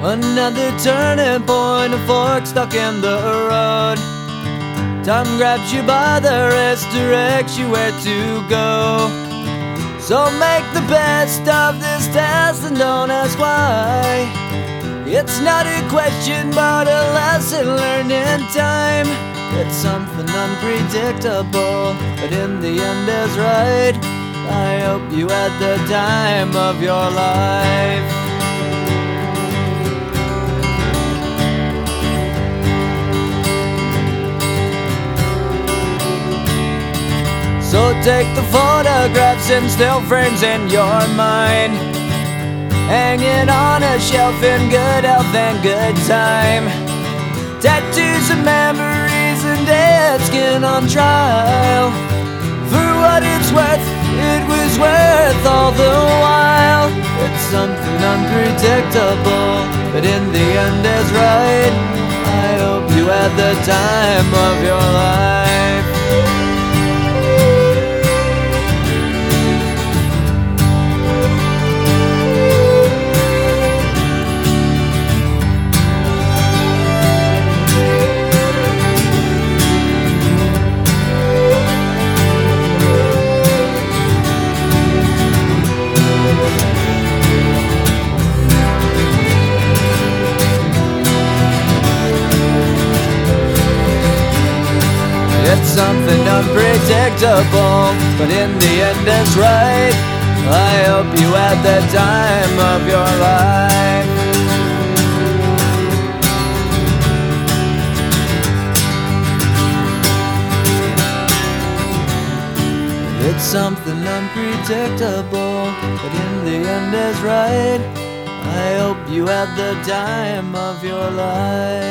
Another turning point, a fork stuck in the road. Time grabs you by the wrist, directs you where to go. So make the best of this test and don't ask why. It's not a question but a lesson learned in time. It's something unpredictable, but in the end is right. I hope you had the time of your life. So take the photographs and still frames in your mind, hanging on a shelf in good health and good time. Tattoos and memories and dead skin on trial. For what it's worth, it was worth all the while. It's something unpredictable, but in the end is right. I hope you had the time of your life. It's something unpredictable, but in the end is right. I hope you had the time of your life. It's something unpredictable, but in the end is right. I hope you had the time of your life.